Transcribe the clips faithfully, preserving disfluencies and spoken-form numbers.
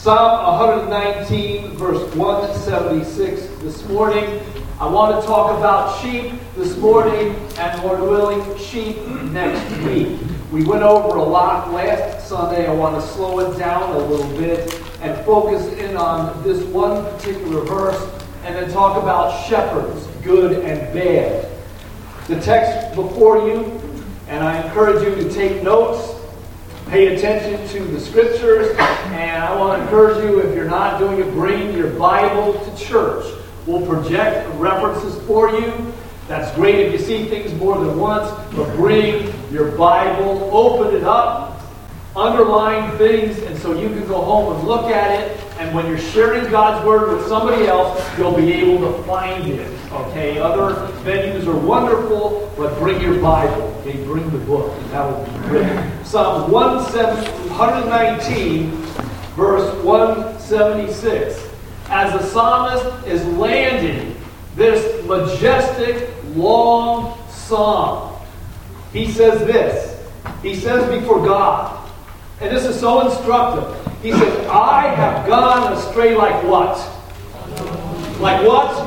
Psalm one nineteen, verse one seventy-six this morning. I want to talk about sheep this morning and, Lord willing, sheep next week. We went over a lot last Sunday. I want to slow it down a little bit and focus in on this one particular verse and then talk about shepherds, good and bad. The text before you, and I encourage you to take notes, pay attention to the scriptures, and I want to encourage you, if you're not doing it, bring your Bible to church. We'll project references for you. That's great if you see things more than once, but bring your Bible, open it up, underline things, and so you can go home and look at it, and when you're sharing God's Word with somebody else, you'll be able to find it. Okay, other venues are wonderful, but bring your Bible. Okay, bring the book, and that will be great. Psalm one nineteen, verse one seventy-six. As the psalmist is landing this majestic, long psalm, he says this. He says before God, and this is so instructive. He says, I have gone astray like what? Like what?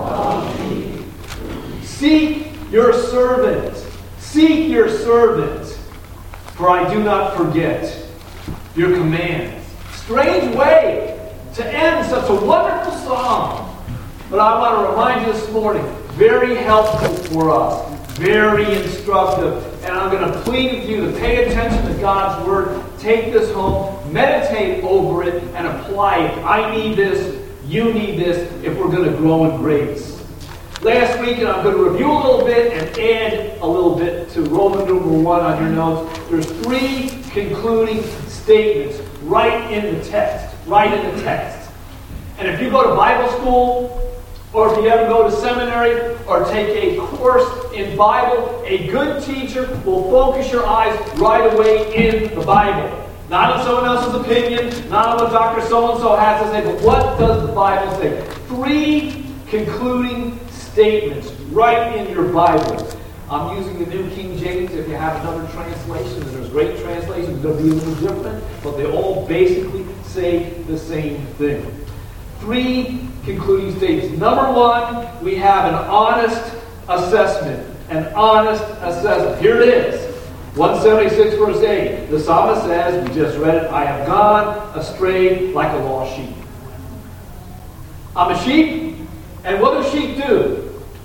Seek your servant. Seek your servant, for I do not forget your commands. Strange way to end such a wonderful psalm. But I want to remind you this morning, very helpful for us, very instructive. And I'm going to plead with you to pay attention to God's Word. Take this home, meditate over it, and apply it. I need this, you need this, if we're going to grow in grace. Last week, and I'm going to review a little bit and add a little bit to Roman numeral one on your notes. There's three concluding statements right in the text. Right in the text. And if you go to Bible school, or if you ever go to seminary, or take a course in Bible, a good teacher will focus your eyes right away in the Bible. Not on someone else's opinion, not on what Doctor So-and-so has to say, but what does the Bible say? Three concluding statements right in your Bible. I'm using the New King James. If you have another translation, and there's great translations, they'll be a little different, but they all basically say the same thing. Three concluding statements. Number one, we have an honest assessment. An honest assessment. Here it is. one seventy-six verse eight. The psalmist says, we just read it, I have gone astray like a lost sheep. I'm a sheep, and what do sheep do?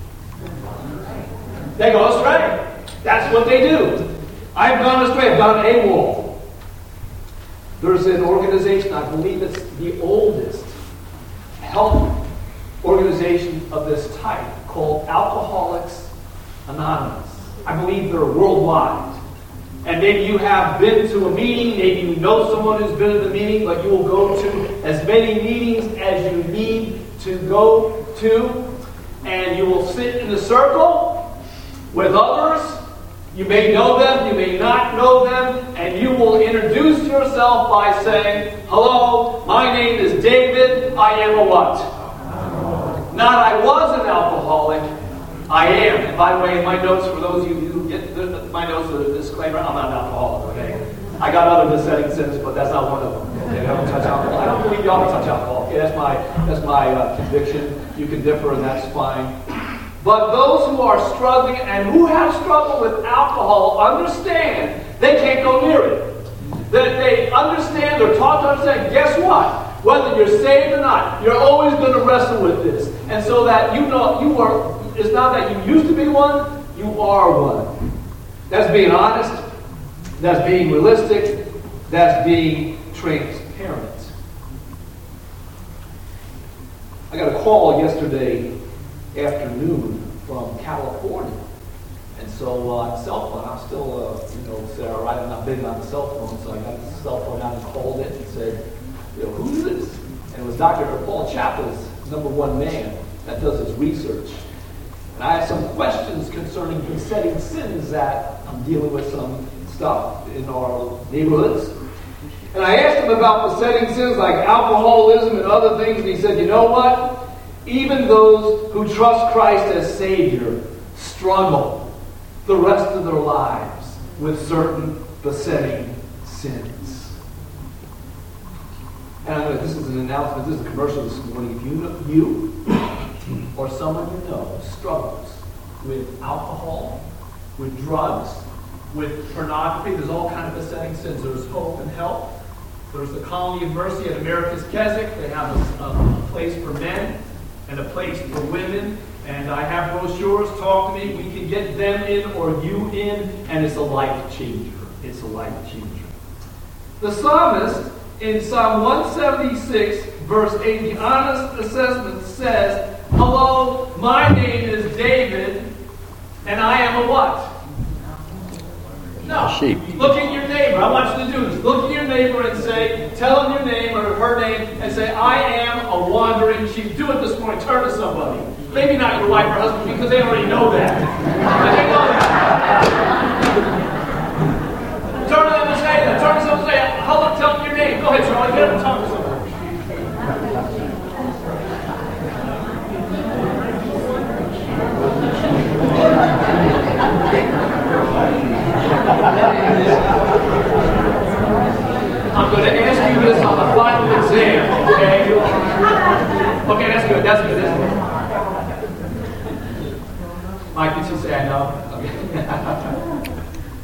They go astray. That's what they do. I've gone astray. I've gone AWOL. There's an organization, I believe it's the oldest health organization of this type, called Alcoholics Anonymous. I believe they're worldwide. And maybe you have been to a meeting, maybe you know someone who's been to the meeting, but you will go to as many meetings as you need to go to, and you will sit in a circle with others. You may know them, you may not know them, and you will introduce yourself by saying, hello, my name is David, I am a what? Not I was an alcoholic, I am. And by the way, in my notes, for those of you who get the, my notes with a disclaimer, I'm not an alcoholic, okay? I got other besetting sins, but that's not one of them. Okay, I don't touch alcohol. I don't believe you ought to touch alcohol. Okay, that's my, that's my uh, conviction. You can differ, and that's fine. But those who are struggling and who have struggled with alcohol understand they can't go near it. That they understand, they're taught to understand, guess what? Whether you're saved or not, you're always going to wrestle with this. And so that you know, you are, it's not that you used to be one, you are one. That's being honest. That's being realistic. That's being transparent. I got a call yesterday afternoon from California. And so uh, on cell phone, I'm still, uh, you know, Sarah, right? I'm not big on the cell phone, so I got the cell phone out and called it and said, you know, who's this? And it was Doctor Paul Chapla's number one man that does his research. And I have some questions concerning besetting sins that I'm dealing with some stuff in our neighborhoods. And I asked him about besetting sins like alcoholism and other things, and he said, you know what? Even those who trust Christ as Savior struggle the rest of their lives with certain besetting sins. And I'm gonna, this is an announcement, this is a commercial this morning. If you, know, you or someone you know struggles with alcohol, with drugs, with pornography, there's all kinds of besetting sins. There's hope and help. There's the Colony of Mercy at America's Keswick. They have a, a place for men and a place for women. And I have brochures. Talk to me. We can get them in or you in, and it's a life changer. It's a life changer. The psalmist in Psalm one seventy-six, verse eight, the honest assessment says, "Hello, my name is David, and I am a what?" No. Sheep. Look at your neighbor. I want you to do this. Look at your neighbor and say, tell him your name or her name, and say, "I am a wandering sheep." Do it this morning. Turn to somebody. Maybe not your wife or husband, because they already know that. But they know that. Turn to them and say that. Turn to someone and say, "Hello, tell them your name." Go ahead, Charlie. Get up and talk to someone. I'm going to ask you this on the final exam, okay? Okay, that's good, that's good, that's good. Mike, did you say I know? Okay.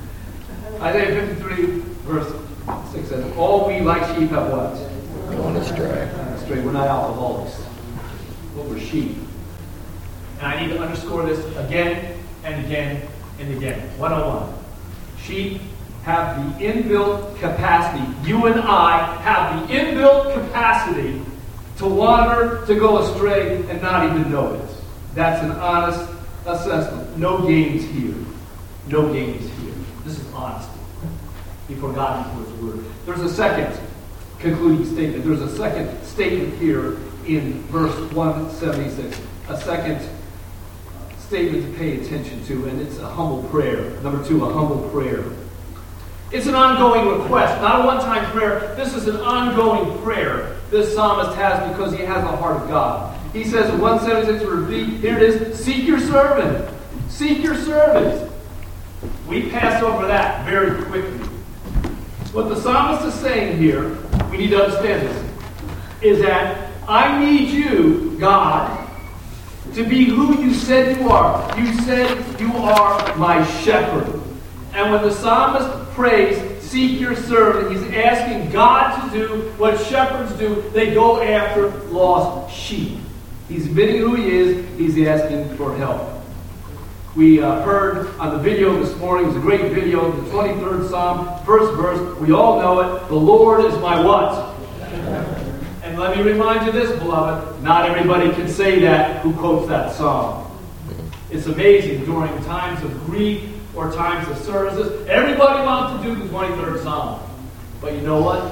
Isaiah fifty-three, verse six says, "All we like sheep have what?" Going astray. Astray. We're not alcoholics. But we're sheep. And I need to underscore this again and again and again. one oh one. Sheep have the inbuilt capacity. You and I have the inbuilt capacity to wander, to go astray, and not even know it. That's an honest assessment. No games here. No games here. This is honesty before God and before His Word. There's a second concluding statement. There's a second statement here in verse one seventy-six. A second statement to pay attention to, and it's a humble prayer. Number two, a humble prayer. It's an ongoing request, not a one-time prayer. This is an ongoing prayer this psalmist has because he has the heart of God. He says in one seventy-six, repeat, here it is, "Seek your servant. Seek your servant." We pass over that very quickly. What the psalmist is saying here, we need to understand this, is that I need you, God, to be who you said you are. You said you are my shepherd. And when the psalmist prays, "Seek your servant," he's asking God to do what shepherds do. They go after lost sheep. He's admitting who he is. He's asking for help. We uh, heard on the video this morning, it was a great video, the twenty-third Psalm, first verse. We all know it. "The Lord is my what?" And let me remind you this, beloved. Not everybody can say that who quotes that psalm. It's amazing during times of grief or times of services. Everybody wants to do the twenty-third Psalm. But you know what?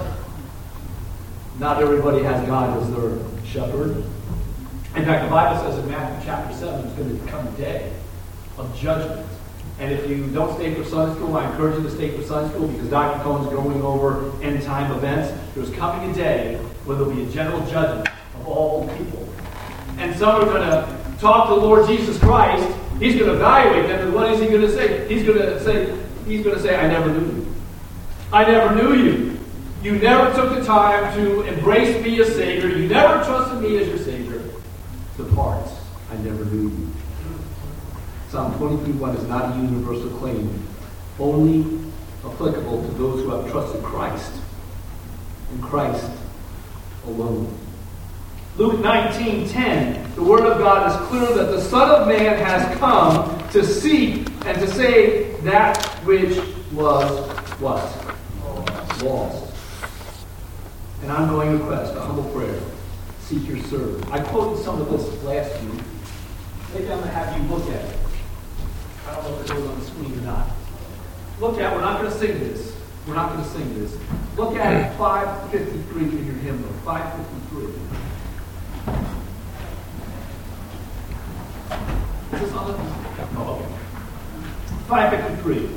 Not everybody has God as their shepherd. In fact, the Bible says in Matthew chapter seven, it's going to become a day of judgment. And if you don't stay for Sunday school, I encourage you to stay for Sunday school because Doctor Cohen's going over end time events. There's coming a day where there'll be a general judgment of all people. And some are going to talk to the Lord Jesus Christ. He's going to evaluate them, and what is he going to say? He's going to say, he's going to say, "I never knew you. I never knew you. You never took the time to embrace me as Savior. You never trusted me as your Savior. Depart. I never knew you." Psalm twenty-three one is not a universal claim, only applicable to those who have trusted Christ and Christ alone. Luke nineteen ten, the Word of God is clear that the Son of Man has come to seek and to save that which was what? Lost. An ongoing request, a humble prayer. Seek your servant. I quoted some of this last week. Maybe I'm going to have you look at it. I don't know if it goes on the screen or not. Look at, we're not going to sing this. We're not going to sing this. Look at five fifty-three in your hymnal. five fifty-three. Is this on the... Oh, okay. five fifty-three.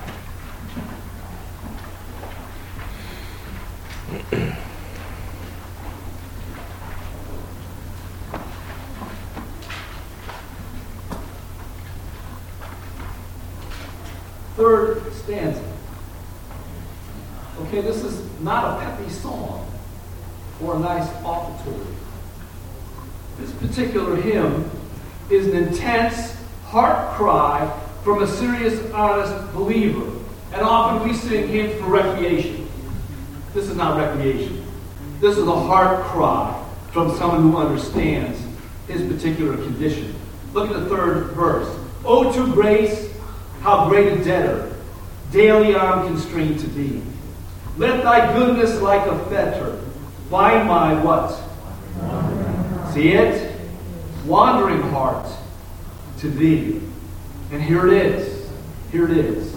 Third stanza. Okay, this is not a peppy song. or a nice offertory. This particular hymn is an intense heart cry from a serious, honest believer. And often we sing hymns for recreation. This is not recreation. This is a heart cry from someone who understands his particular condition. Look at the third verse. "Oh, to grace, how great a debtor, daily I'm constrained to be. Let thy goodness like a fetter bind my" what? See it? Wandering heart to thee. And here it is. Here it is.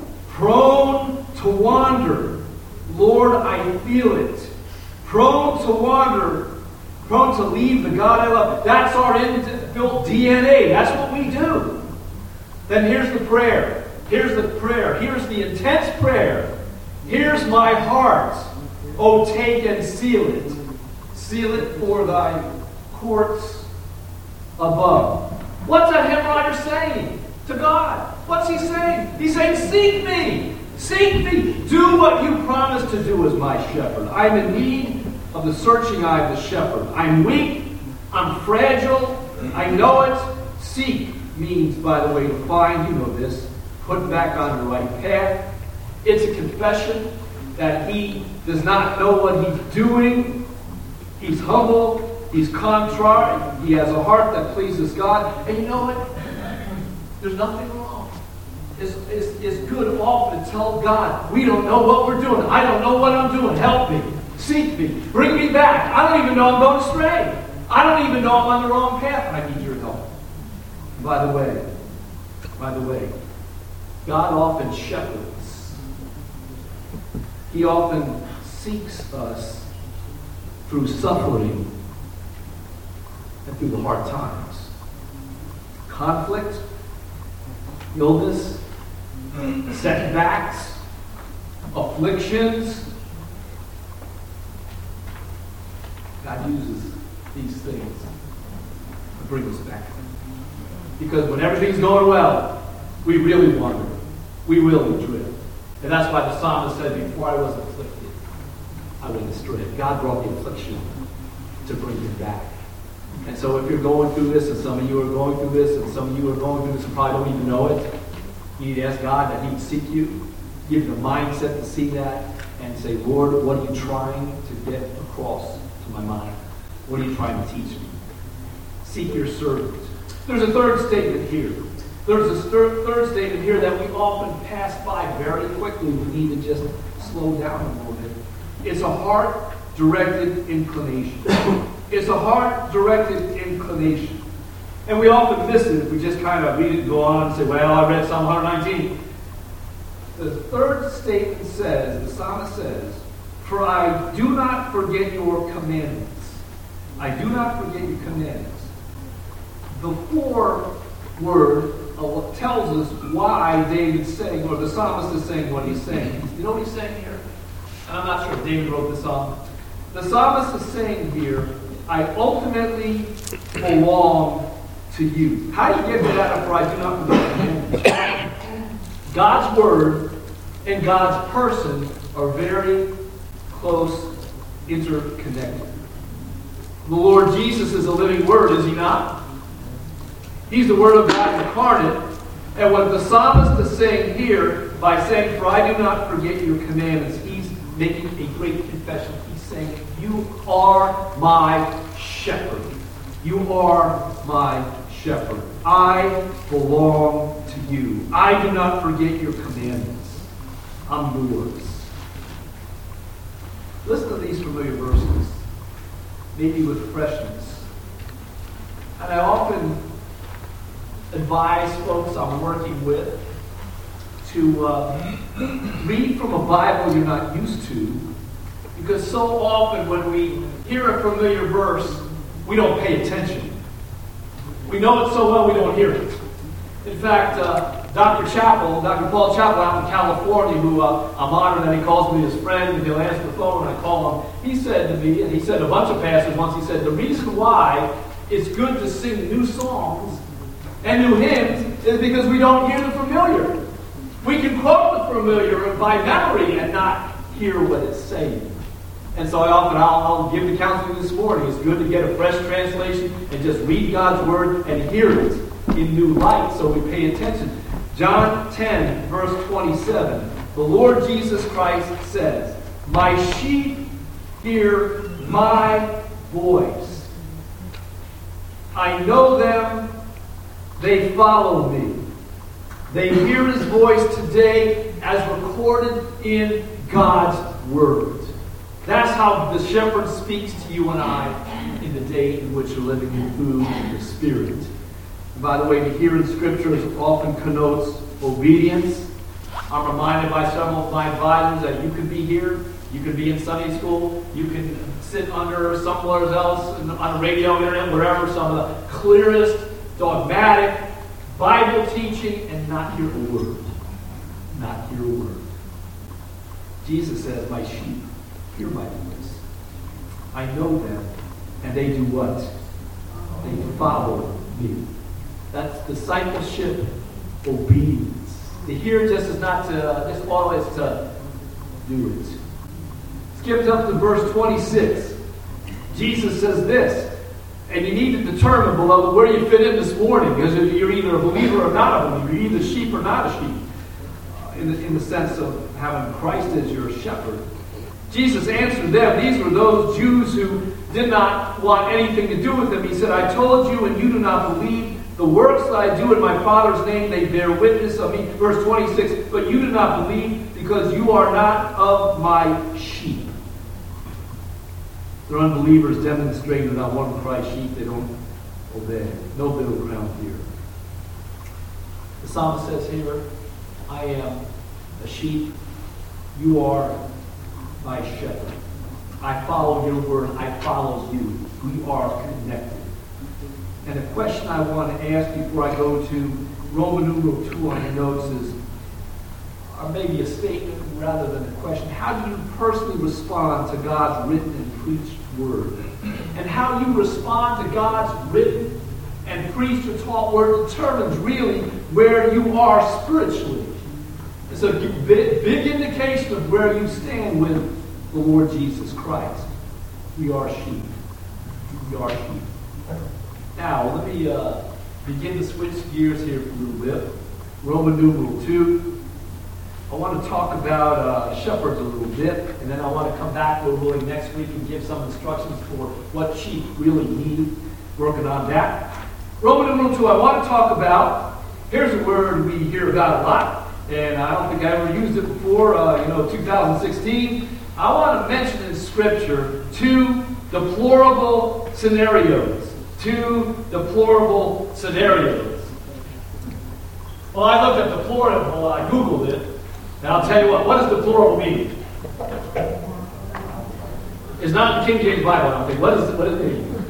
Prone to wander. Lord, I feel it. Prone to wander. Prone to leave the God I love. That's our inbuilt D N A. That's what we do. Then here's the prayer. Here's the prayer. Here's the intense prayer. Here's my heart. Oh, take and seal it. Seal it for thy courts above. What's that hymn writer saying to God? What's he saying? He's saying, seek me. Seek me. Do what you promised to do as my shepherd. I'm in need of the searching eye of the shepherd. I'm weak. I'm fragile. I know it. Seek means, by the way, to find. You know this. Put back on the right path. It's a confession that he does not know what he's doing. He's humble. He's contrite. He has a heart that pleases God. And you know what? There's nothing wrong. It's, it's, it's good often to tell God, we don't know what we're doing. I don't know what I'm doing. Help me. Seek me. Bring me back. I don't even know I'm going astray. I don't even know I'm on the wrong path. I need your help. By the way, by the way, God often shepherds. He often seeks us through suffering and through the hard times. Conflict, illness, setbacks, afflictions. God uses these things to bring us back. Because when everything's going well, we really wander. We really drift. And that's why the psalmist said, before I was afflicted, I went astray. God brought the affliction to bring you back. And so if you're going through this, and some of you are going through this, and some of you are going through this and probably don't even know it, you need to ask God that He'd seek you, give you the mindset to see that, and say, Lord, what are you trying to get across to my mind? What are you trying to teach me? Seek your servant. There's a third statement here. There's a third, third statement here that we often pass by very quickly. We need to just slow down a little bit. It's a heart-directed inclination. It's a heart-directed inclination. And we often miss it if we just kind of read it and go on and say, well, I read Psalm one nineteen. The third statement says, the psalmist says, for I do not forget your commandments. I do not forget your commandments. The four word tells us why David's saying, or the psalmist is saying what he's saying. You know what he's saying here? And I'm not sure if David wrote this psalm. The psalmist is saying here, I ultimately belong to you. How do you get to that? For I do not forget your commandments. God's word and God's person are very close, interconnected. The Lord Jesus is a living word, is he not? He's the Word of God incarnate. And what the psalmist is saying here, by saying, for I do not forget your commandments, he's making a great confession. He's saying, you are my shepherd. You are my shepherd. I belong to you. I do not forget your commandments. I'm yours. Listen to these familiar verses, maybe with freshness. And I often advise folks I'm working with to uh, read from a Bible you're not used to, because so often when we hear a familiar verse, we don't pay attention. We know it so well we don't hear it. In fact, uh, Doctor Chappell, Doctor Paul Chappell out in California, who uh, I'm honored that he calls me his friend and he'll answer the phone when I call him, he said to me, and he said to a bunch of pastors once, he said, the reason why it's good to sing new songs and new hymns is because we don't hear the familiar. We can quote the familiar by memory and not hear what it's saying. And so I often, I'll, I'll give the counseling this morning. It's good to get a fresh translation and just read God's Word and hear it in new light so we pay attention. John ten, verse twenty-seven. The Lord Jesus Christ says, "My sheep hear my voice. I know them, they follow me. They hear his voice today as recorded in God's Word." That's how the shepherd speaks to you and I in the day in which you're living in food and the Spirit. And by the way, to hear in Scripture often connotes obedience. I'm reminded by some of my advisors that you could be here, you could be in Sunday school, you can sit under somewhere else on a radio, internet, wherever, some of the clearest, dogmatic Bible teaching and not hear a word. Not hear a word. Jesus says, "My sheep hear my voice. I know them, and they do what? They follow me." That's discipleship, obedience. To hear just is not to, just always to do it. Skip up to verse twenty-six. Jesus says this, and you need to determine, beloved, where you fit in this morning, because you're either a believer or not a believer. You're either sheep or not a sheep, in the, in the sense of having Christ as your shepherd. Jesus answered them. These were those Jews who did not want anything to do with him. He said, "I told you, and you do not believe. The works that I do in my Father's name, they bear witness of me." Verse twenty-six, "But you do not believe because you are not of my sheep." They're unbelievers demonstrating that not one of Christ's sheep they don't obey. No middle ground here. The psalmist says here, "I am a sheep. You are my shepherd. I follow your word. I follow you. We are connected." And the question I want to ask before I go to Roman numeral two on your notes is, or maybe a statement rather than a question, how do you personally respond to God's written and preached word? And how you respond to God's written and preached or taught word determines really where you are spiritually. It's a big, big indication of where you stand with the Lord Jesus Christ. We are sheep. We are sheep. Now, let me uh, begin to switch gears here for a little bit. Roman numeral two. I want to talk about uh, shepherds a little bit, and then I want to come back, Lord willing, next week and give some instructions for what sheep really need, working on that. Roman numeral two, I want to talk about, here's a word we hear about a lot, and I don't think I ever used it before, uh, you know, two thousand sixteen. I want to mention in Scripture two deplorable scenarios. Two deplorable scenarios. Well, I looked at deplorable, I Googled it, and I'll tell you what, what does deplorable mean? It's not in the King James Bible, I don't think. What, is, what does it mean?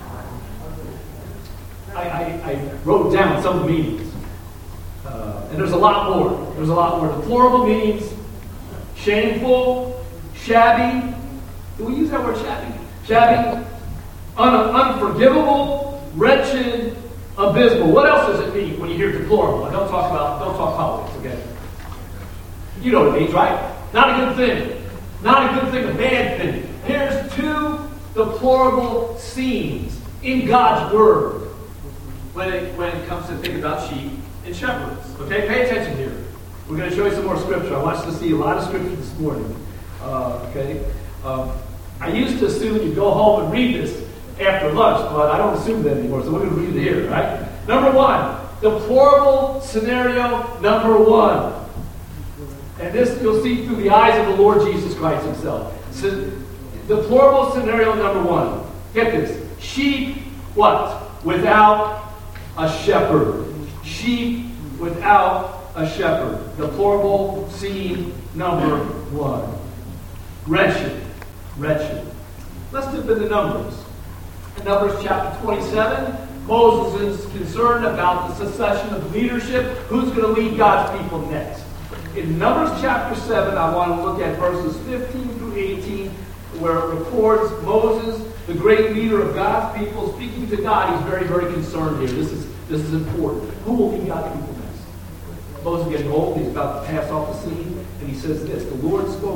I, I, I wrote down some of the meanings. Uh, and there's a lot more. There's a lot more. Deplorable means shameful, shabby. Do we use that word shabby? Shabby. Un- unforgivable, wretched, abysmal. What else does it mean when you hear deplorable? I don't talk about, don't talk politics, okay? You know what it means, right? Not a good thing. Not a good thing, a bad thing. Here's two deplorable scenes in God's Word when it, when it comes to think about sheep and shepherds. Okay, pay attention here. We're going to show you some more Scripture. I want you to see a lot of Scripture this morning. Uh, okay? Um, I used to assume you'd go home and read this after lunch, but I don't assume that anymore, so we're going to read it here, right? Number one, deplorable scenario number one. And this you'll see through the eyes of the Lord Jesus Christ himself. So, deplorable scenario number one. Get this. Sheep, what? Without a shepherd. Sheep without a shepherd. Deplorable scene number one. Wretched. Wretched. Let's dip into Numbers. In Numbers chapter twenty-seven, Moses is concerned about the succession of leadership. Who's going to lead God's people next? In Numbers chapter seven, I want to look at verses fifteen through eighteen, where it records Moses, the great leader of God's people, speaking to God. He's very, very concerned here. This is this is important. Who will lead God's people next? Moses is getting old. He's about to pass off the scene. And he says this: the Lord spoke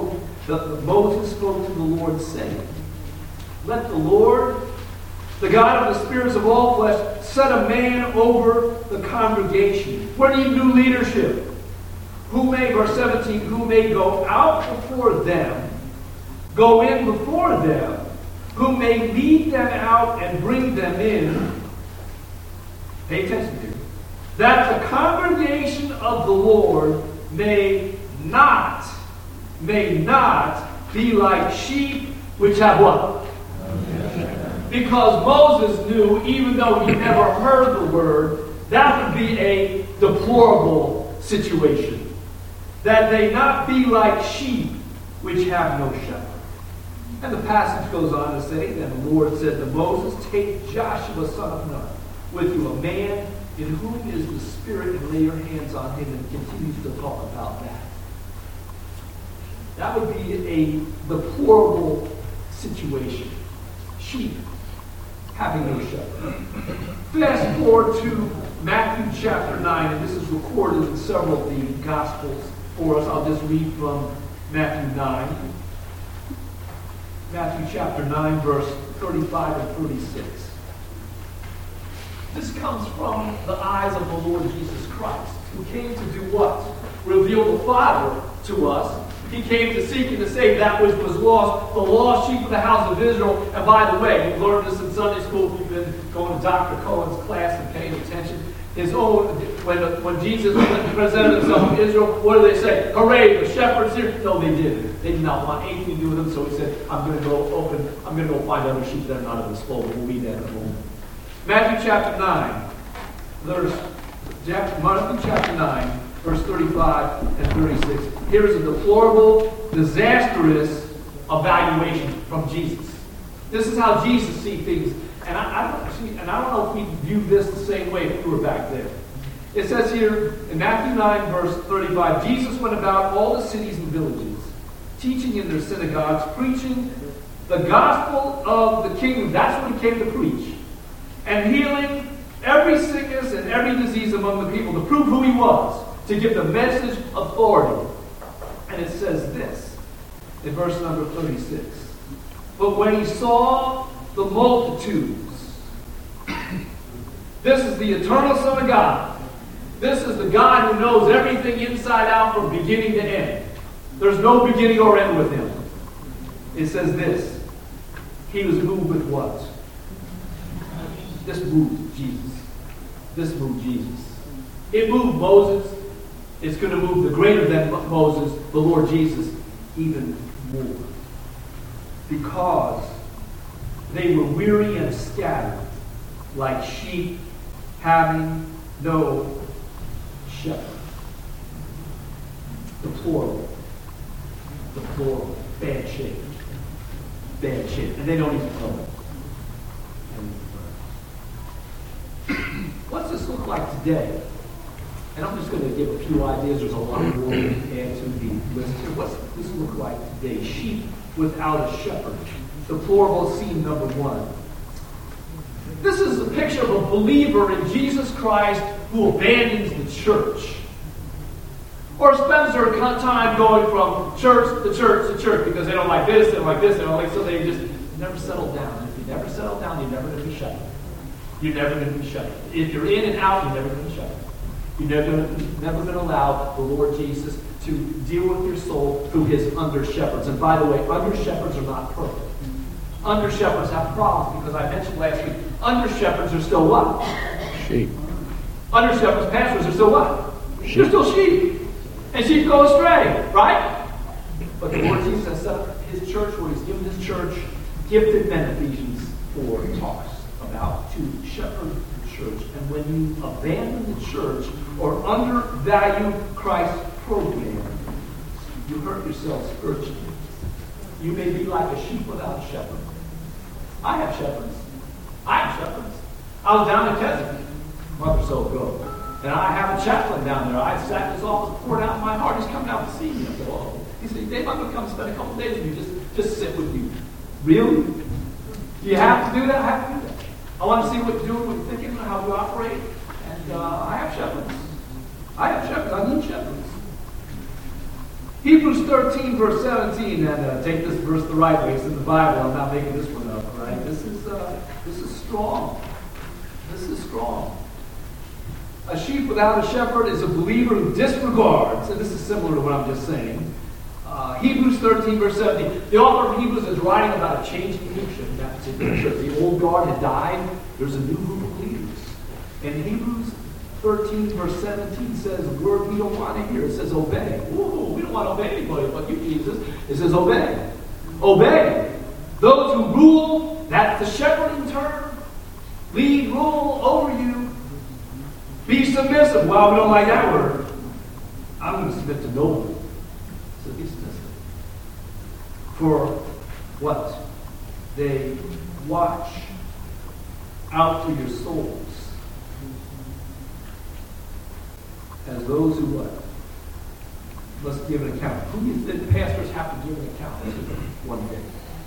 the, the Moses spoke to the Lord, saying, let the Lord, the God of the spirits of all flesh, set a man over the congregation. We need new leadership. Who may, verse seventeen, who may go out before them, go in before them, who may lead them out and bring them in. Pay attention here. That the congregation of the Lord may not, may not be like sheep which have what? Because Moses knew, even though he never heard the word, that would be a deplorable situation. That they not be like sheep which have no shepherd. And the passage goes on to say, then the Lord said to Moses, take Joshua son of Nun with you, a man in whom is the Spirit, and lay your hands on him, and continues to talk about that. That would be a deplorable situation. Sheep having no shepherd. Fast forward to Matthew chapter nine, and this is recorded in several of the Gospels for us. I'll just read from Matthew nine. Matthew chapter nine, verse thirty-five and thirty-six. This comes from the eyes of the Lord Jesus Christ, who came to do what? Reveal the Father to us. He came to seek and to save that which was lost, the lost sheep of the house of Israel. And by the way, you've learned this in Sunday school if you've been going to Doctor Cohen's class and paying attention. His own, when, when Jesus presented himself to Israel, what do they say? Hooray, the shepherds here. No, they didn't. They did not want anything to do with them, so he said, I'm going to go open, I'm going to go find other sheep that are not of this fold. We'll read that in a moment. Matthew chapter nine, verse, Matthew chapter nine, verse thirty-five and thirty-six. Here is a deplorable, disastrous evaluation from Jesus. This is how Jesus sees things. And I, I don't see, and I don't know if we view this the same way if we were back there. It says here in Matthew nine, verse thirty-five, Jesus went about all the cities and villages, teaching in their synagogues, preaching the gospel of the kingdom. That's what he came to preach. And healing every sickness and every disease among the people, to prove who he was, to give the message of authority. And it says this in verse number thirty-six. But when he saw the multitudes, this is the eternal Son of God. This is the God who knows everything inside out from beginning to end. There's no beginning or end with him. It says this. He was moved with what? This moved Jesus. This moved Jesus. It moved Moses. It's going to move the greater than Moses, the Lord Jesus, even more. Because they were weary and scattered, like sheep having no shepherd. Deplorable. Deplorable. Bad shape. Bad shape. And they don't even know it. What's this look like today? And I'm just going to give a few ideas. There's a lot more to add to the list here. What's this look like today? Sheep without a shepherd. Deplorable scene number one. This is a picture of a believer in Jesus Christ who abandons the church. Or spends their time going from church to church to church because they don't like this, they don't like this, they don't like so they just never settle down. And if you never settle down, you're never going to be shepherded. You're never going to be shepherded. If you're in and out, you're never going to be shepherded. You're never, never going to allow the Lord Jesus to deal with your soul through his under-shepherds. And by the way, under-shepherds are not perfect. Under-shepherds have problems because I mentioned last week, under-shepherds are still what? Sheep. Under-shepherds, pastors are still what? Sheep. They're still sheep. And sheep go astray, right? But the Lord Jesus has set up his church where he's given his church gifted men, Ephesians four talks about, to shepherd the church. And when you abandon the church or undervalue Christ's program, you hurt yourself spiritually. You may be like a sheep without a shepherd. I have shepherds. I have shepherds. I was down in Keswick a month or so ago. And I have a chaplain down there. I sat in his office, poured out my heart. He's coming out to see me. I said, oh. He said, Dave, I'm going to come spend a couple days with you. Just, just sit with you. Really? Do you have to do that? I have to do that. I want to see what you're doing, what you're thinking, how you operate. And uh, I have shepherds. I have shepherds. I need shepherds. Hebrews thirteen, verse seventeen, and uh, take this verse the right way. It's in the Bible. I'm not making this one up, right? This is, uh, this is strong. This is strong. A sheep without a shepherd is a believer who disregards, and this is similar to what I'm just saying. Uh, Hebrews thirteen, verse seventeen. The author of Hebrews is writing about a changing picture in that particular church. The old guard had died. There's a new group of leaders. And Hebrews thirteen, verse seventeen says a word we don't want to hear. It says obey. Ooh, we don't want to obey anybody but you, Jesus. It says obey. Obey. Those who rule, that's the shepherding term. Lead, rule over you. Be submissive. Well, we don't like that word. I'm going to submit to no one. So be submissive. For what? They watch out for your souls. As those who what? Must give an account. Who do you think pastors have to give an account to one day?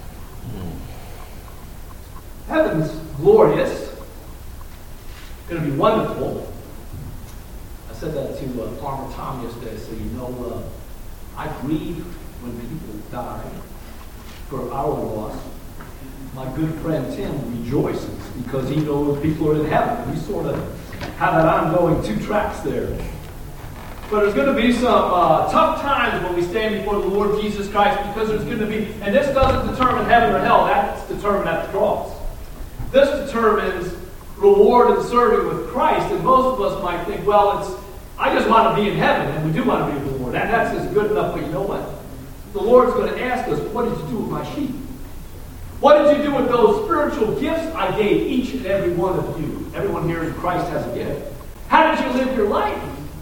Heaven's glorious. It's going to be wonderful. I said that to uh, Farmer Tom yesterday, so you know uh, I grieve when people die for our loss. My good friend Tim rejoices because he knows people are in heaven. We sort of have that ongoing two tracks there. But there's going to be some uh, tough times when we stand before the Lord Jesus Christ, because there's going to be, and this doesn't determine heaven or hell, that's determined at the cross. This determines reward and serving with Christ, and most of us might think, well, it's I just want to be in heaven, and we do want to be with the Lord, and that's just good enough, but you know what? The Lord's going to ask us, what did you do with my sheep? What did you do with those spiritual gifts I gave each and every one of you? Everyone here in Christ has a gift. How did you live your life?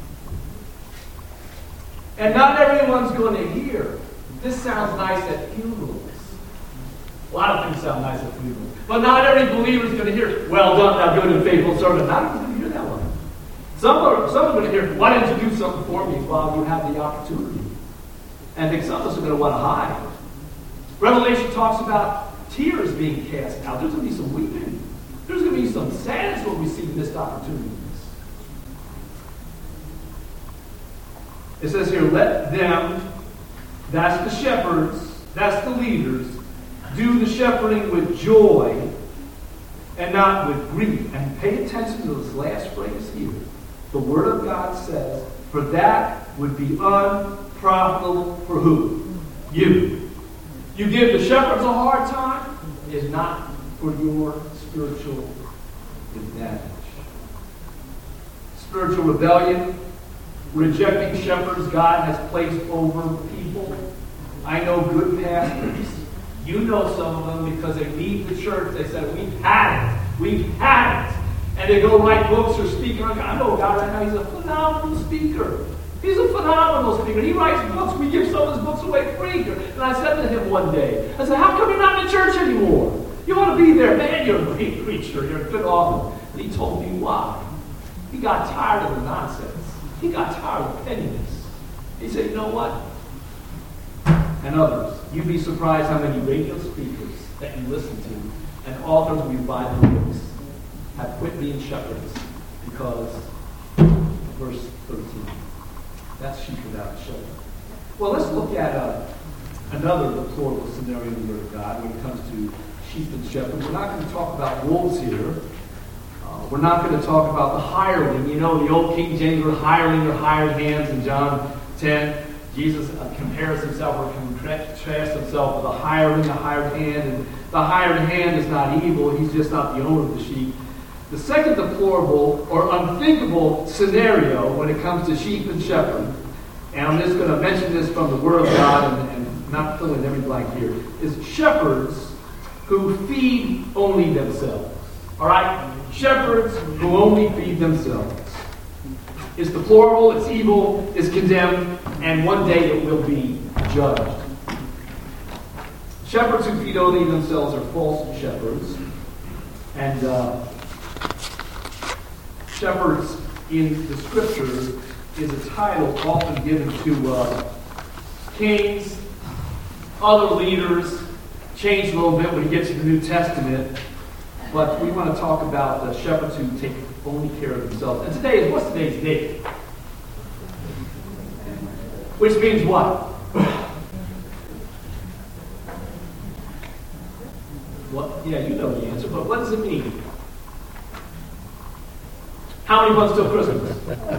And not everyone's going to hear. This sounds nice at funerals. A lot of things sound nice at funerals. But not every believer is going to hear, well done, thou good and faithful servant. Not everyone's going to hear that one. Some are, some are going to hear, why didn't you do something for me while you have the opportunity? And I think some of us are going to want to hide. Revelation talks about tears being cast out. There's going to be some weeping. There's going to be some sadness when we see missed opportunities. It says here, let them, that's the shepherds, that's the leaders, do the shepherding with joy and not with grief. And pay attention to this last phrase here. The Word of God says, for that would be unprofitable for who? You. You give the shepherds a hard time, is not for your spiritual advantage. Spiritual rebellion, rejecting shepherds God has placed over people. I know good pastors. You know some of them because they leave the church. They said, we've had it. We've had it. And they go write books or speak. I know a guy right now, he's a phenomenal speaker. He's a phenomenal speaker. He writes books. We give some of his books away free. And I said to him one day, I said, how come you're not in church anymore? You want to be there. Man, you're a great preacher. You're a good author. And he told me why. He got tired of the nonsense. He got tired of pettiness. He said, you know what? And others, you'd be surprised how many radio speakers that you listen to and authors we buy their books have quit being shepherds because verse thirteen. That's sheep without a shepherd. Well, let's look at uh, another deplorable scenario in the Word of God when it comes to sheep and shepherds. We're not going to talk about wolves here. Uh, we're not going to talk about the hireling. You know, the old King James word hireling or hired hands in John ten. Jesus uh, compares himself or contrasts himself with a hireling, a hired hand. And the hired hand is not evil. He's just not the owner of the sheep. The second deplorable or unthinkable scenario when it comes to sheep and shepherd, and I'm just going to mention this from the Word of God and, and not fill in every blank here, is shepherds who feed only themselves. All right? Shepherds who only feed themselves. It's deplorable, it's evil, it's condemned, and one day it will be judged. Shepherds who feed only themselves are false shepherds. And uh, shepherds in the Scriptures is a title often given to uh, kings, other leaders, changed a little bit when you get to the New Testament. But we want to talk about uh, shepherds who take only care of themselves. And today is, what's today's date? Which means what? What? Yeah, you know the answer, but what does it mean? How many months till Christmas?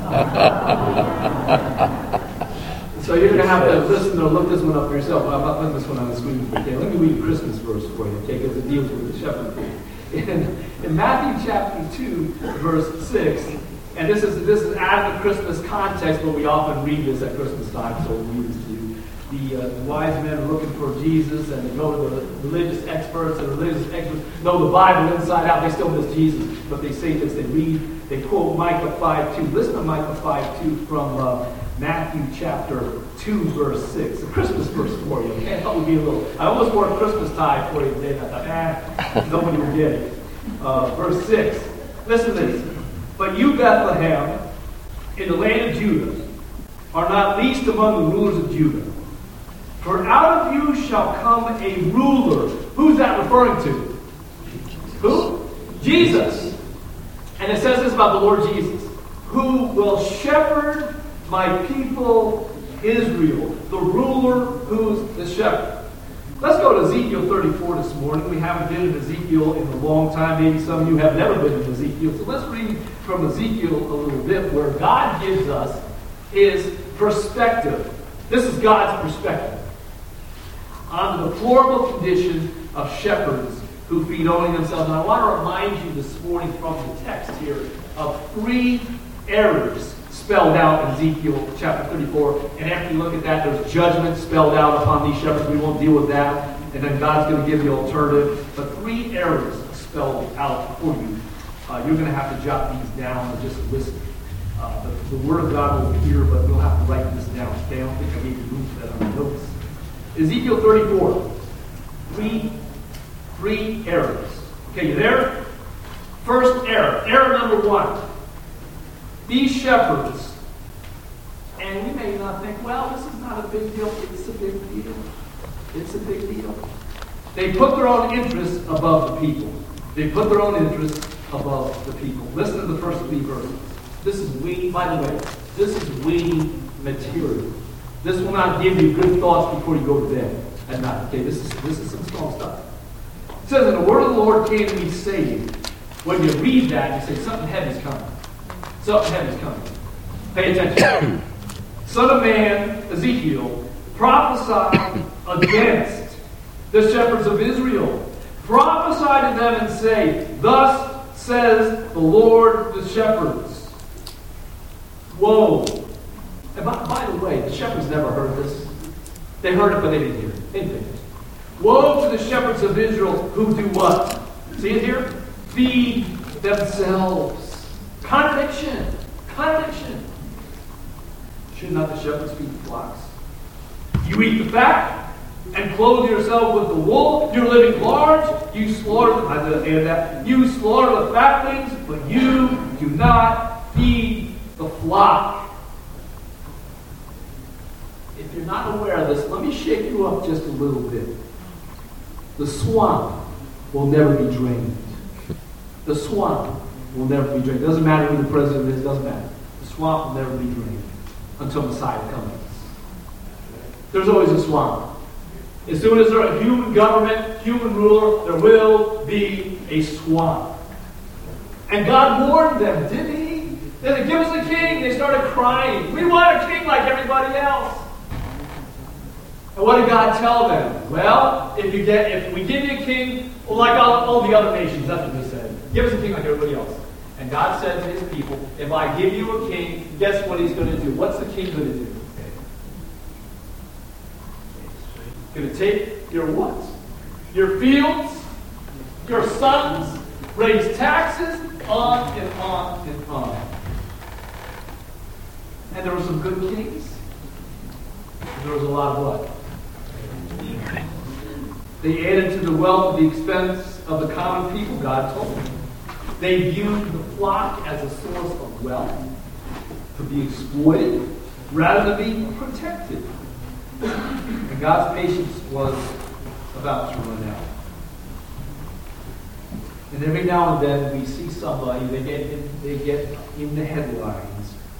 So you're going to have to listen or look this one up for yourself. I'm not putting this one on the screen for you. Let me read a Christmas verse for you, okay, because it deals with the shepherd. In, in Matthew chapter two, verse six, and this is this is out of the Christmas context, but we often read this at Christmas time, so we'll read this to you. The, uh, the wise men are looking for Jesus, and they go to the religious experts, and the religious experts know the Bible inside out. They still miss Jesus, but they say this. They read, they quote Micah five two. Listen to Micah five two from uh, Matthew chapter two, verse six. A Christmas verse for you. Okay? I thought we'd be a little. I almost wore a Christmas tie for you today, and I thought, eh, nobody will get it. Uh, verse six. Listen to this. But you, Bethlehem, in the land of Judah, are not least among the rulers of Judah. For out of you shall come a ruler. Who's that referring to? Who? Jesus. And it says this about the Lord Jesus. Who will shepherd my people Israel. The ruler who's the shepherd. Let's go to Ezekiel thirty-four this morning. We haven't been in Ezekiel in a long time. Maybe some of you have never been in Ezekiel. So let's read from Ezekiel a little bit where God gives us his perspective. This is God's perspective on the deplorable condition of shepherds who feed only themselves. And I want to remind you this morning from the text here of three errors spelled out in Ezekiel chapter thirty-four. And after you look at that, there's judgment spelled out upon these shepherds. We won't deal with that. And then God's going to give the alternative. But three errors spelled out for you. Uh, you're going to have to jot these down and just listen. Uh, the, the Word of God will appear, but you'll have to write this down. Okay? I don't think I gave you room for that on the notes. Ezekiel thirty-four. Three, three errors. Okay, you there? First error. Error number one. These shepherds, and we may not think, well, this is not a big deal. It's a big deal. It's a big deal. They put their own interests above the people. They put their own interests above the people. Listen to the first three verses. This is weighty, by the way, this is weighty material. This will not give you good thoughts before you go to bed at night. Okay, this is this is some strong stuff. It says, and the word of the Lord came to me saying, when you read that, you say, something heavy's coming. Something heavy's coming. Pay attention. Son of man, Ezekiel, prophesy against the shepherds of Israel. Prophesy to them and say, thus says the Lord the shepherds. Whoa. And by, by the way, the shepherds never heard this. They heard it, but they didn't hear it. They didn't hear it. Woe to the shepherds of Israel who do what? See it here? Feed themselves. Contradiction. Contradiction. Should not the shepherds feed the flocks? You eat the fat and clothe yourself with the wool. You're living large. You slaughter, I didn't hear that. You slaughter the fatlings, but you do not feed the flock. If you're not aware of this, let me shake you up just a little bit. The swamp will never be drained. The swamp will never be drained. It doesn't matter who the president is, it doesn't matter. The swamp will never be drained until Messiah comes. There's always a swamp. As soon as there's a human government, human ruler, there will be a swamp. And God warned them, didn't he? They said, give us a king. They started crying. We want a king like everybody else. And what did God tell them? Well, if you get, if we give you a king, well, like all, all the other nations, that's what they said. Give us a king like everybody else. And God said to his people, if I give you a king, guess what he's going to do? What's the king going to do? He's going to take your what? Your fields, your sons, raise taxes, on and on and on. And there were some good kings. And there was a lot of what? They added to the wealth at the expense of the common people, God told them. They viewed the flock as a source of wealth to be exploited rather than be protected. And God's patience was about to run out. And every now and then we see somebody, they get in, they get in the headlines,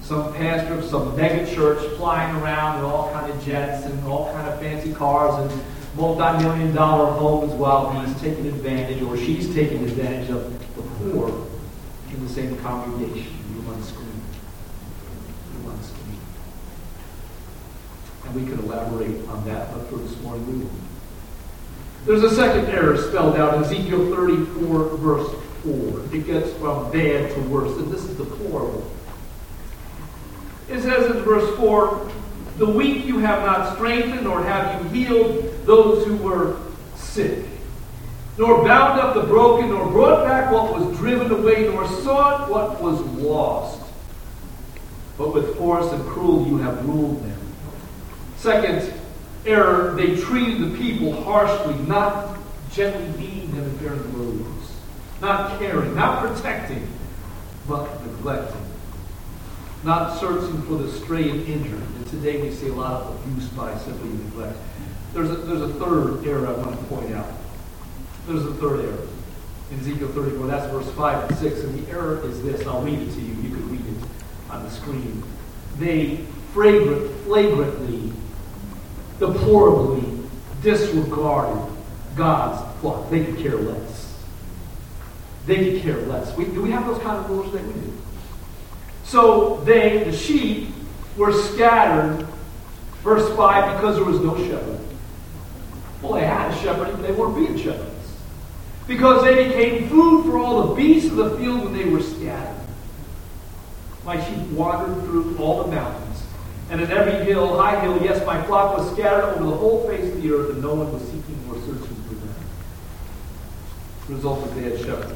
some pastor of some mega church flying around in all kind of jets and all kind of fancy cars and multi-million dollar homes while he's taking advantage or she's taking advantage of the poor in the same congregation. You on screen. You on screen. And we could elaborate on that, but for this morning we won't. There's a second error spelled out in Ezekiel thirty-four, verse four. It gets from bad to worse, and this is deplorable. It says in verse four, the weak you have not strengthened, nor have you healed those who were sick, nor bound up the broken, nor brought back what was driven away, nor sought what was lost. But with force and cruel you have ruled them. Second error, they treated the people harshly, not gently beating them if they're in the roads, not caring, not protecting, but neglecting. Not searching for the stray and injured. And today we see a lot of abuse by simply neglect. There's a, there's a third error I want to point out. There's a third error in Ezekiel thirty-four. That's verse five and six. And the error is this. I'll read it to you. You can read it on the screen. They flagrant, flagrantly, deplorably disregarded God's flock. They could care less. They could care less. We, do we have those kind of rules that we do? So they, the sheep, were scattered, verse five, because there was no shepherd. Well, they had a shepherd, but they weren't being shepherds. Because they became food for all the beasts of the field when they were scattered. My sheep wandered through all the mountains, and in every hill, high hill, yes, my flock was scattered over the whole face of the earth, and no one was seeking or searching for them. The result is they had shepherds.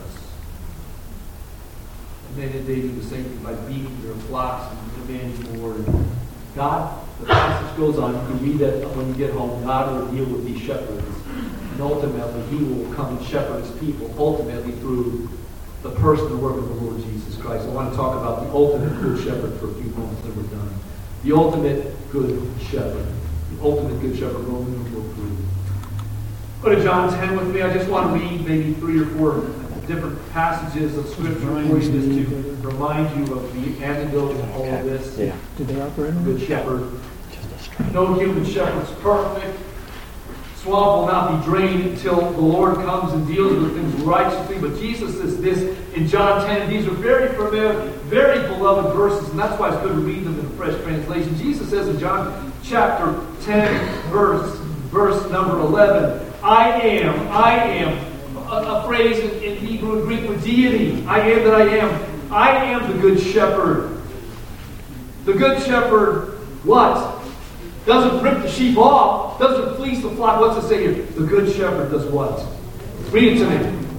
And then they do the same thing by beating their flocks and demanding more. And God, the passage goes on, you can read that when you get home, God will deal with these shepherds. And ultimately, He will come and shepherd His people, ultimately through the person and work of the Lord Jesus Christ. I want to talk about the ultimate good shepherd for a few moments, then we're done. The ultimate good shepherd. The ultimate good shepherd, Romans numeral three. Go to John ten with me. I just want to read maybe three or four different passages of Scripture for you just to remind you of the antidote of all of this. Yeah. Did they operate on Good shepherd. No human shepherd's perfect. Swamp will not be drained until the Lord comes and deals with things righteously. But Jesus says this in John ten. These are very familiar, very beloved verses, and that's why it's good to read them in the fresh translation. Jesus says in John chapter ten, verse, verse number eleven, I am, I am, a, a phrase in, in Hebrew and Greek for deity. I am that I am. I am the good shepherd. The good shepherd, what? Doesn't rip the sheep off. Doesn't fleece the flock. What's it say here? The good shepherd does what? Read it to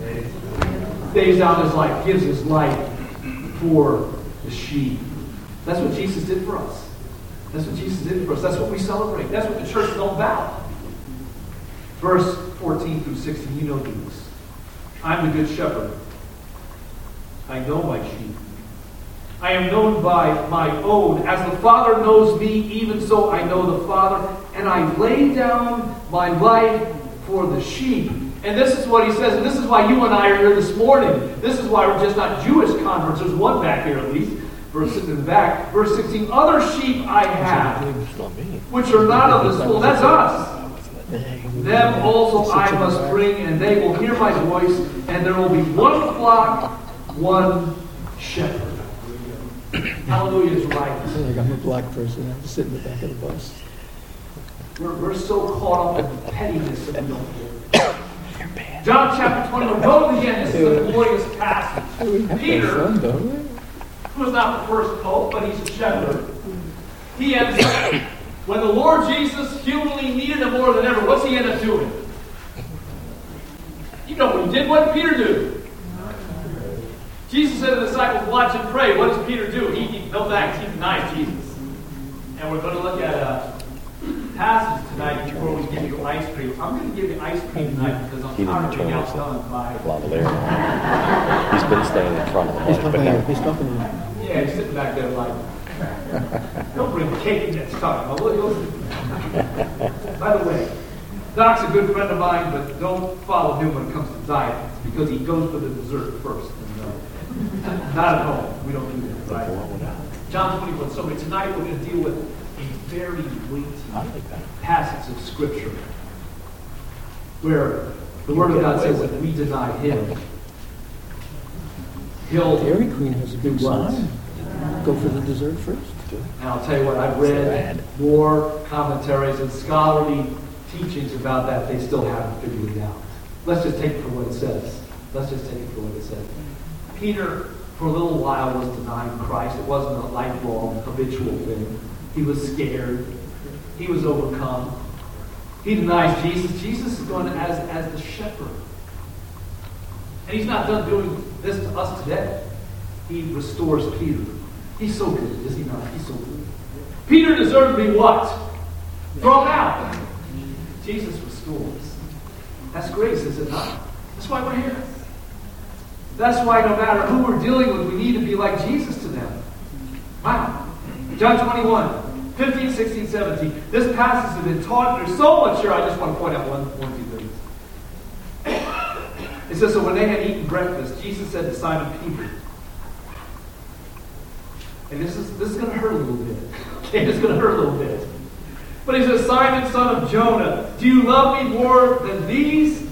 me. Lays down his life. Gives his life for the sheep. That's what Jesus did for us. That's what Jesus did for us. That's what we celebrate. That's what the church is all about. Verse fourteen through sixteen. You know these. I'm the good shepherd. I know my sheep. I am known by my own. As the Father knows me, even so I know the Father. And I lay down my life for the sheep. And this is what he says. And this is why you and I are here this morning. This is why we're just not Jewish converts. There's one back here at least. Verse in the back. Verse sixteen. Other sheep I have, which are not of this fold. That's us. Them also I must bring, and they will hear my voice. And there will be one flock, one shepherd. Hallelujah is right. I feel like I'm a black person. I have to sit in the back of the bus. We're, we're so caught up in the pettiness that we don't get. John chapter twenty-one. Go again. This is a glorious passage. Peter, who was not the first pope, but he's a shepherd. He ends up, when the Lord Jesus humanly needed him more than ever, what's he end up doing? You know what he did. What did Peter do? Jesus said to the disciples, watch and pray. What does Peter do? He, he no thanks. He denies Jesus. And we're going to look at a passage tonight before we give you ice cream. I'm going to give you ice cream tonight because I'm tired of being outdone by... Lavalier. He's been staying in front of the He's mic, but company. now... He's company. Yeah, he's sitting back there like... Don't bring the cake next time. By the way, Doc's a good friend of mine, but don't follow him when it comes to diet because he goes for the dessert first. And, uh, not at home. We don't do that, right? John twenty-one. So tonight we're going to deal with a very weighty passage of Scripture where the Word of God says that we deny Him, He'll Dairy Queen has a big do what? sign. Go for the dessert first. And I'll tell you what, I've read more commentaries and scholarly teachings about that. They still haven't figured it out. Let's just take it for what it says. Let's just take it for what it says. Peter, for a little while, was denying Christ. It wasn't a lifelong, habitual thing. He was scared. He was overcome. He denies Jesus. Jesus is going as, as the shepherd. And he's not done doing this to us today. He restores Peter. He's so good, is he not? He's so good. Peter deserved to be what? Thrown out. Jesus restores. That's grace, is it not? That's why we're here. That's why no matter who we're dealing with, we need to be like Jesus to them. Wow. John twenty-one, fifteen, sixteen, seventeen. This passage has been taught. There's so much here. I just want to point out one, one two things. It says, so when they had eaten breakfast, Jesus said to Simon Peter, and this is this is going to hurt a little bit. Okay, it's going to hurt a little bit. But he says, Simon, son of Jonah, do you love me more than these?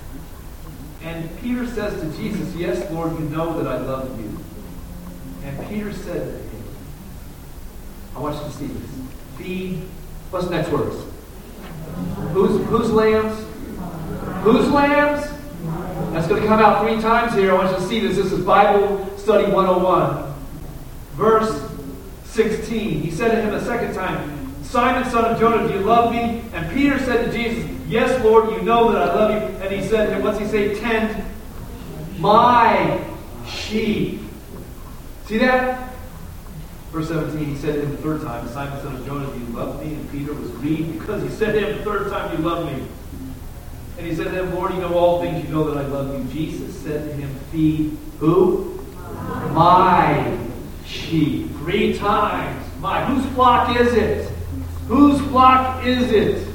And Peter says to Jesus, yes, Lord, you know that I love you. And Peter said to him, I want you to see this. Feed, what's the next words? Whose, whose lambs? Whose lambs? That's going to come out three times here. I want you to see this. This is Bible Study one oh one. Verse sixteen. He said to him a second time, Simon, son of Jonah, do you love me? And Peter said to Jesus, yes, Lord, you know that I love you. And he said to him, what's he say? Tend my sheep. See that? Verse seventeen, he said to him the third time, Simon, son of Jonah, do you love me? And Peter was grieved because he said to him the third time, you love me. And he said to him, Lord, you know all things. You know that I love you. Jesus said to him, feed who? My sheep. Three times. My. Whose flock is it? Whose flock is it?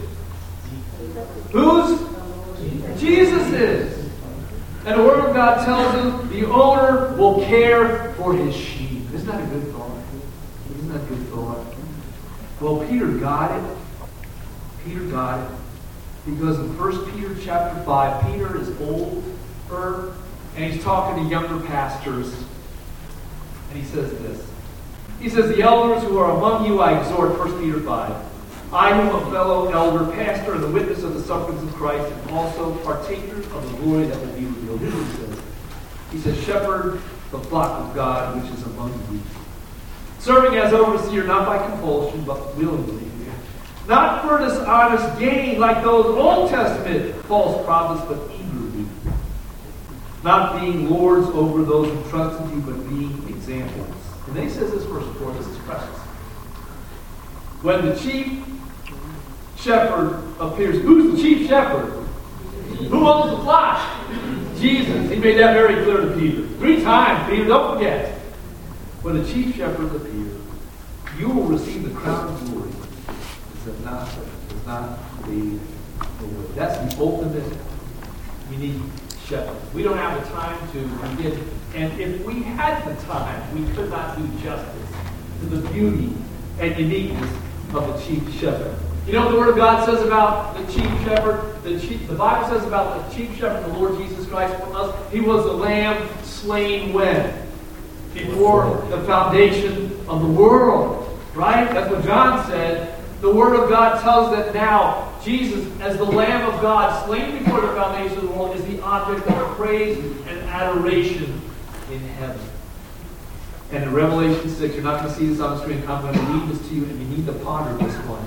Whose? Jesus is. And the Word of God tells us the owner will care for his sheep. Isn't that a good thought? Isn't that a good thought? Well, Peter got it. Peter got it. Because in First Peter chapter five, Peter is older, and he's talking to younger pastors. And he says this. He says, the elders who are among you I exhort, First Peter five. I who am a fellow elder, pastor, and the witness of the sufferings of Christ, and also partaker of the glory that will be revealed. Here's what he says. He says, shepherd the flock of God which is among you, serving as overseer, not by compulsion, but willingly. Not for dishonest gain, like those Old Testament false prophets, but eagerly. Not being lords over those who trust in you, but being examples. And then he says this verse four, this is precious. When the chief shepherd appears, who's the chief shepherd? Who owns the flock? Jesus. He made that very clear to Peter. Three times, Peter, don't forget. When the chief shepherd appears, you will receive the crown of glory. Does not, does not leave the way. That's the ultimate unique shepherd. We don't have the time to begin. And if we had the time, we could not do justice to the beauty and uniqueness of the chief shepherd. You know what the Word of God says about the chief shepherd? The, chief, the Bible says about the chief shepherd, the Lord Jesus Christ for us. He was the lamb slain when? Before the foundation of the world. Right? That's what John said. The Word of God tells that now Jesus, as the Lamb of God, slain before the foundation of the world, is the object of praise and adoration in heaven. And in Revelation six, you're not going to see this on the screen. I'm going to read this to you, and you need to ponder this one.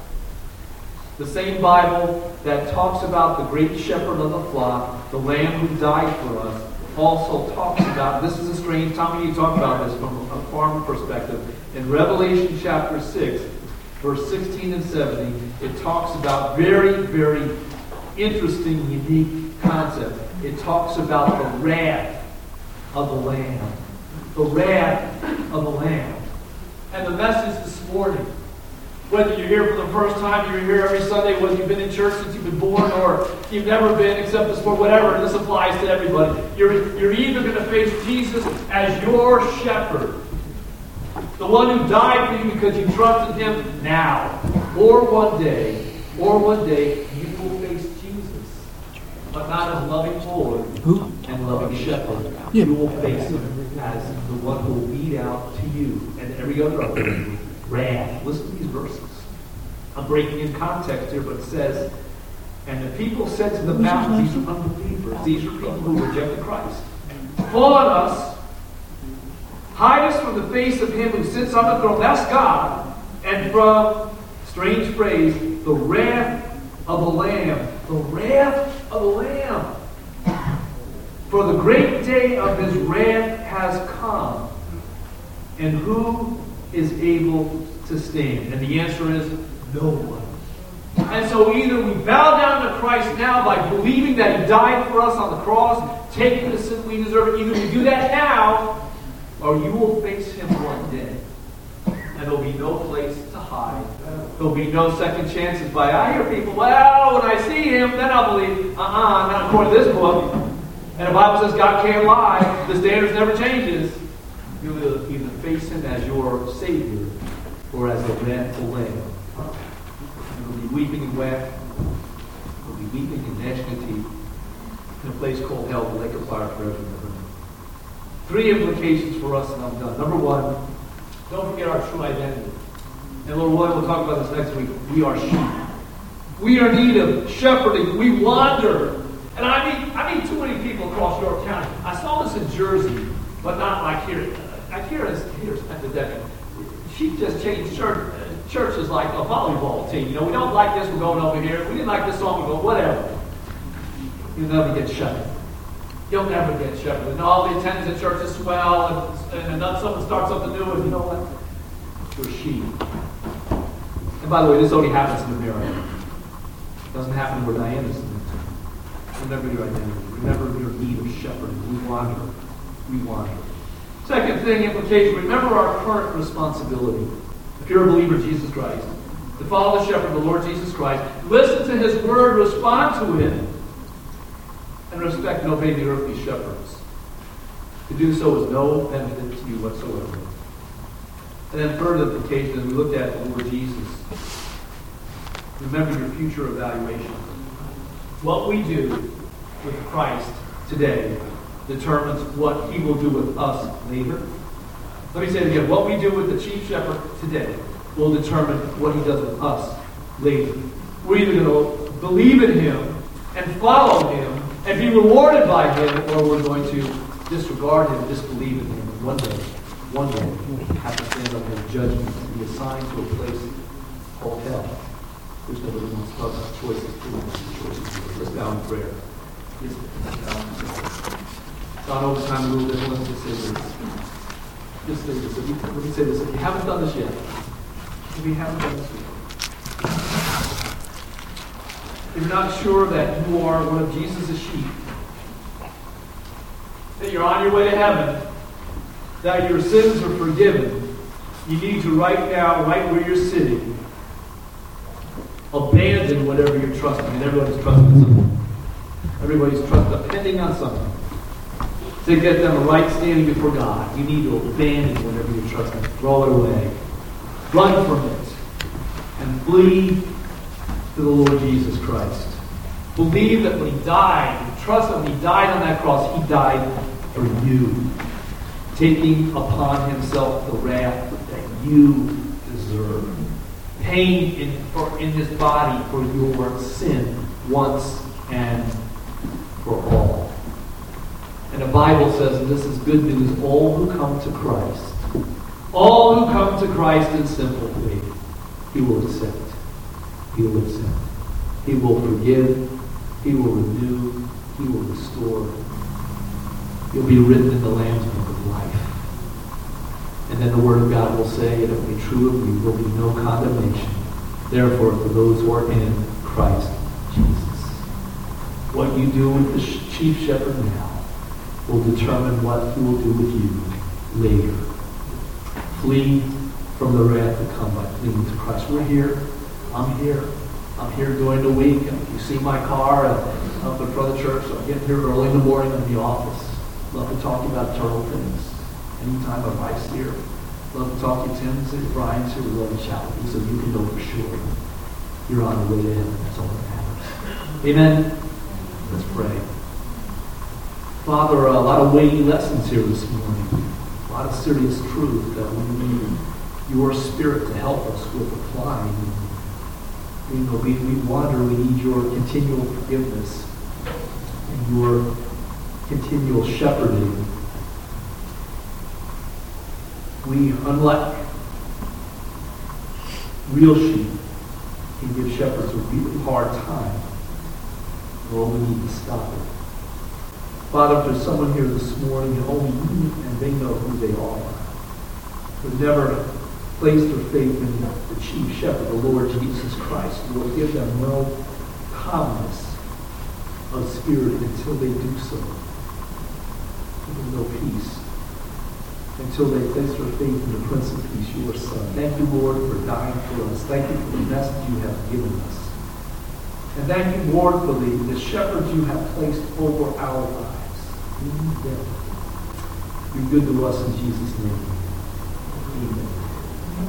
The same Bible that talks about the great shepherd of the flock, the Lamb who died for us, also talks about, this is a strange time you talk about this from a farmer perspective. In Revelation chapter six, verse sixteen and seventeen, it talks about very, very interesting, unique concept. It talks about the wrath of the Lamb. The wrath of the Lamb. And the message this morning, whether you're here for the first time, you're here every Sunday, whether you've been in church since you've been born, or you've never been except this for whatever, this applies to everybody. You're, you're either going to face Jesus as your shepherd, The one who died for you because you trusted him now. Or one day, or one day, you will face Jesus. But not as loving Lord Who? and loving shepherd. Yeah. You will face him as the one who will lead out to you and every other other wrath. Listen to these verses. I'm breaking in context here, but it says, and the people said to the mountains, these are unbelievers. These are people who rejected Christ. Fall on us. Hide us from the face of him who sits on the throne. That's God. And from, strange phrase, the wrath of the Lamb. The wrath of the Lamb. For the great day of his wrath has come. And who is able to stand? And the answer is no one. And so either we bow down to Christ now by believing that he died for us on the cross, taking the sin we deserve. Either we do that now, or you will face him one day. And there'll be no place to hide. There'll be no second chances by, I hear people, well, when I see him, then I'll believe. Uh-uh, not according to this book. And the Bible says God can't lie. The standards never changes. You'll either face him as your Savior or as a wrathful Lamb. You'll be weeping and wept. You'll be weeping and gnashing of teeth in a place called hell, the lake of fire forever and ever. Three implications for us, and I'm done. Number one, don't forget our true identity. And Lord willing, we'll talk about this next week. We are sheep. We are in need of shepherding. We wander. And I meet, I meet too many people across York County. I saw this in Jersey, but not like here. Like here is here's epidemic. She just changed church. Church is like a volleyball team. You know, we don't like this, we're going over here. We didn't like this song, we go, whatever. You'll never get shepherded. You'll never get shepherded. And all the attendance at church is swell, and, and then someone starts something new, and you know what? You're sheep. And by the way, this only happens in America. It doesn't happen where Diana's in. Remember your identity. Remember your need of shepherding. We wander. We wander. Second thing, implication. Remember our current responsibility. If you're a believer in Jesus Christ, to follow the shepherd, the Lord Jesus Christ, listen to his word, respond to him, and respect and obey the earthly shepherds. To do so is no benefit to you whatsoever. And then third implication, as we looked at the Lord Jesus, remember your future evaluation. What we do with Christ today determines what he will do with us later. Let me say it again. What we do with the chief shepherd today will determine what he does with us later. We're either going to believe in him and follow him and be rewarded by him, or we're going to disregard him, disbelieve in him, and one day, one day, have to stand up in judgment and be assigned to a place called hell. Which nobody wants to talk about choices. Choices. Let's bow in prayer. Yes, it's on overtime a little bit. Let's just say this. Just say this. If you, let me say this. If you haven't done this yet, if you haven't done this yet, if you're not sure that you are one of Jesus' sheep, that you're on your way to heaven, that your sins are forgiven, you need to right now, right where you're sitting, abandon whatever you're trusting. And everybody's trusting something. Everybody's trusting, depending on something. To get them a right standing before God, you need to abandon whatever you're trusting. Throw it away. Run from it. And flee to the Lord Jesus Christ. Believe that when he died, trust that when he died on that cross, he died for you. Taking upon himself the wrath that you deserve. Paying in, for, in his body for your sin once and for all. And the Bible says, and this is good news, all who come to Christ, all who come to Christ in simple faith, he will accept. He will accept. He will forgive. He will renew. He will restore. You'll be written in the Lamb's Book of Life. And then the Word of God will say, it'll be true of you, there will be no condemnation. Therefore, for those who are in Christ Jesus. What you do with the chief shepherd now will determine what he will do with you later. Flee from the wrath that comes by clinging to Christ. We're here. I'm here. I'm here during the week. You see my car up in front of the church. So I get here early in the morning in the office. Love to talk about eternal things. Anytime my wife's here, Love to talk to you, Tim. Say Brian's here. We love to chat with you so you can know for sure you're on the way to heaven. That's all that matters. Amen. Let's pray. Father, a lot of weighty lessons here this morning. A lot of serious truth that we need your Spirit to help us with applying. You know, we, we wander, we need your continual forgiveness and your continual shepherding. We, unlike real sheep, can give shepherds a really hard time. Lord, we need to stop it. Father, if there's someone here this morning and only you and they know who they are, who've never placed their faith in the chief shepherd, the Lord Jesus Christ, Lord, give them no calmness of spirit until they do so. Give them no peace until they place their faith in the Prince of Peace, your Son. Thank you, Lord, for dying for us. Thank you for the message you have given us. And thank you, Lord, for the, the shepherds you have placed over our lives. Be good to us in Jesus' name.